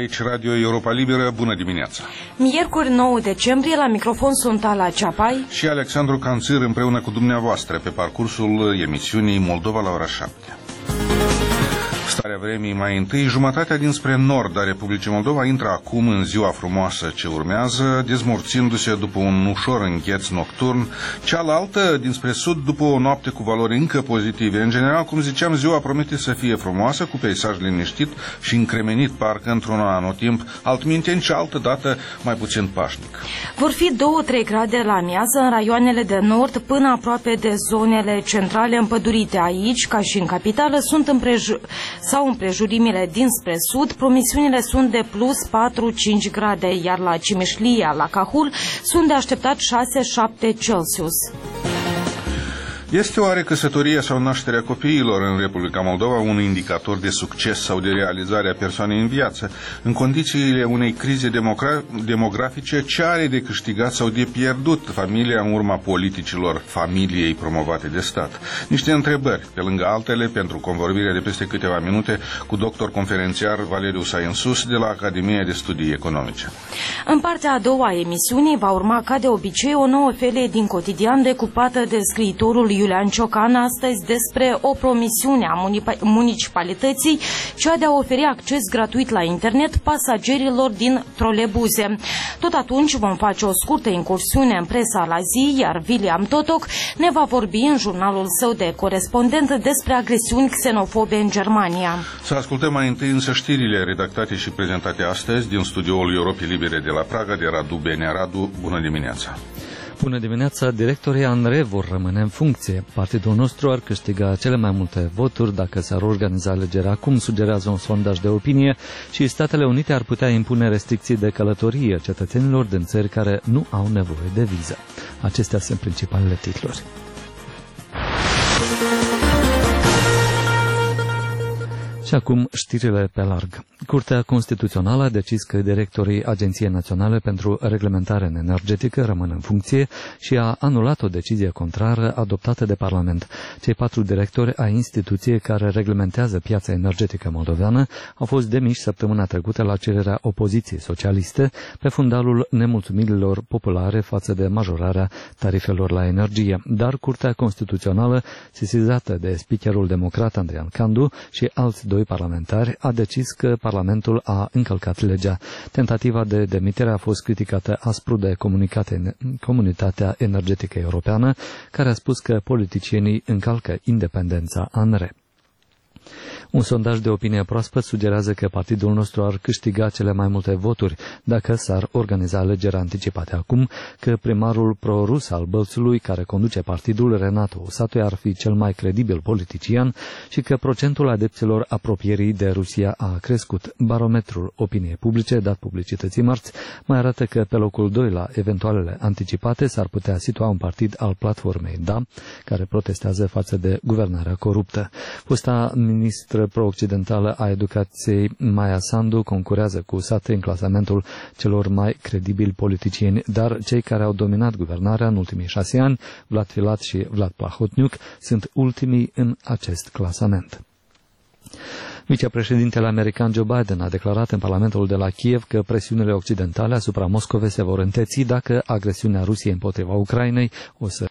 Aici Radio Europa Liberă, bună dimineața! Miercuri 9 decembrie, la microfon sunt Ala Ceapai și Alexandru Canțir împreună cu dumneavoastră pe parcursul emisiunii Moldova la ora 7. Starea vremii mai întâi, jumătatea dinspre nord a Republicii Moldova intră acum în ziua frumoasă ce urmează, dezmorțindu-se după un ușor îngheț nocturn, cealaltă dinspre sud după o noapte cu valori încă pozitive. În general, cum ziceam, ziua promite să fie frumoasă, cu peisaj liniștit și încremenit parcă într-un anotimp, altminteni și altă dată mai puțin pașnic. Vor fi 2-3 grade la amiază în raioanele de nord până aproape de zonele centrale împădurite. Aici, ca și în capitală, sunt sau împrejurimile dinspre sud, promisiunile sunt de plus 4-5 grade, iar la Cimișlia, la Cahul, sunt de așteptat 6-7 Celsius. Este oare căsătoria sau nașterea copiilor în Republica Moldova un indicator de succes sau de realizare a persoanei în viață? În condițiile unei crize demografice, ce are de câștigat sau de pierdut familia în urma politicilor familiei promovate de stat? Niște întrebări, pe lângă altele, pentru convorbirea de peste câteva minute cu doctor conferențiar Valeriu Sainsus de la Academia de Studii Economice. În partea a doua a emisiunii va urma, ca de obicei, o nouă felie din cotidian decupată de scriitorul Iulian Ciocan, astăzi despre o promisiune a municipalității, cea de a oferi acces gratuit la internet pasagerilor din trolebuze. Tot atunci vom face o scurtă incursiune în presa la zi, iar William Totoc ne va vorbi în jurnalul său de corespondent despre agresiuni xenofobe în Germania. Să ascultăm mai întâi însă știrile redactate și prezentate astăzi din studioul Europei Libere de la Praga de Radu Benea. Radu, bună dimineața! Bună dimineața, directorii ANRE vor rămâne în funcție. Partidul nostru ar câștiga cele mai multe voturi dacă s-ar organiza alegerea acum, sugerează un sondaj de opinie, și Statele Unite ar putea impune restricții de călătorie cetățenilor din țări care nu au nevoie de viză. Acestea sunt principalele titluri. Și acum știrile pe larg. Curtea Constituțională a decis că directorii Agenției Naționale pentru Reglementare Energetică rămân în funcție și a anulat o decizie contrară adoptată de Parlament. Cei 4 directori ai instituției care reglementează piața energetică moldoveană au fost demiși săptămâna trecută la cererea opoziției socialiste pe fundalul nemulțumirilor populare față de majorarea tarifelor la energie. Dar Curtea Constituțională, sesizată de speakerul democrat Andrian Candu și alți 2 parlamentari, a decis că Parlamentul a încălcat legea. Tentativa de demitere a fost criticată aspru de Comunitatea Energetică Europeană, care a spus că politicienii încalcă independența ANRE. Un sondaj de opinie proaspăt sugerează că partidul nostru ar câștiga cele mai multe voturi dacă s-ar organiza alegeri anticipate acum, că primarul pro-rus al Bălțului, care conduce partidul, Renato Usatoi, ar fi cel mai credibil politician și că procentul adepților apropierii de Rusia a crescut. Barometrul opiniei publice, dat publicității marți, mai arată că pe locul 2 la eventualele anticipate s-ar putea situa un partid al platformei DA, care protestează față de guvernarea coruptă. Fosta ministră pro-occidentală a educației Maia Sandu concurează cu Usatoi în clasamentul celor mai credibili politicieni, dar cei care au dominat guvernarea în ultimii 6 ani, Vlad Filat și Vlad Plahotniuc, sunt ultimii în acest clasament. Vicepreședintele american Joe Biden a declarat în Parlamentul de la Kiev că presiunile occidentale asupra Moscovei se vor înteți dacă agresiunea Rusiei împotriva Ucrainei o să